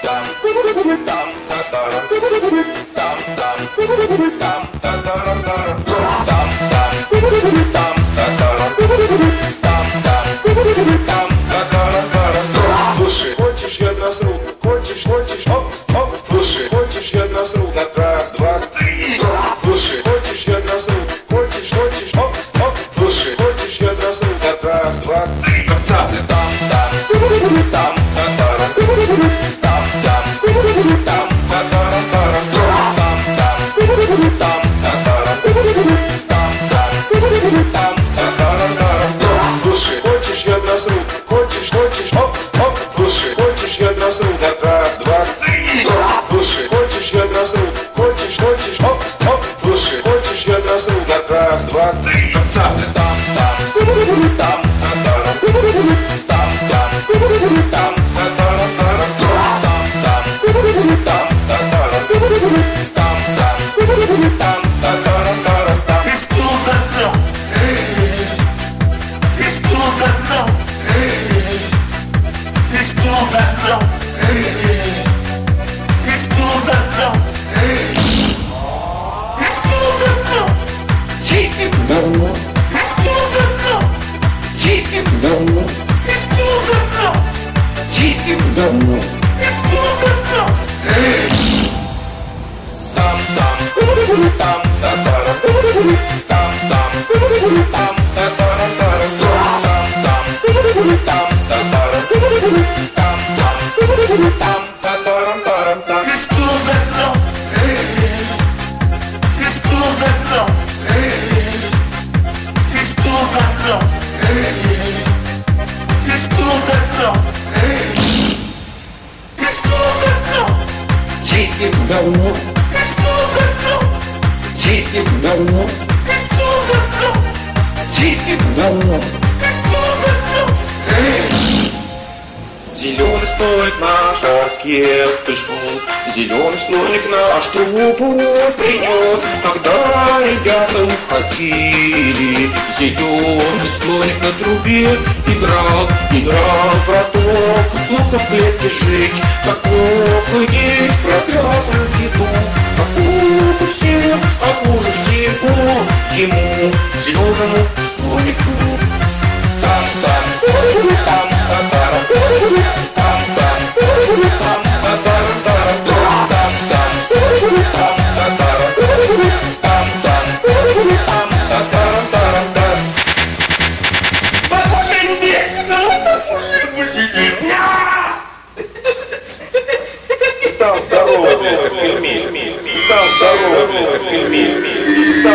Слушай, хочешь я насру, хочешь, оп, оп, слушай, хочешь я насру, на раз, два, три. Слушай, хочешь я насру, хочешь, оп, оп, слушай, хочешь я насру, на раз, два, три. Как цапля. Слушай, хочешь я насру, хочешь, оп, оп, слушай, хочешь я насру, на раз, два, три. Слушай, хочешь я насру, хочешь, оп, оп, слушай, хочешь я насру, на раз, два, три. Как цапля. Давно, давно, давно. Давно, давно, давно. Зеленый слоник наш оркестр пришел, зеленый слоник наш трубу принес. Когда ребята уходили, зеленый слоник на трубе играл про то, как плохо в клетке жить, как плохо есть проклятую еду, как плохо всем, а хуже всего ему, зеленому слонику. Стал здоровым, как пельмень. Стал здоровым, как пельмень.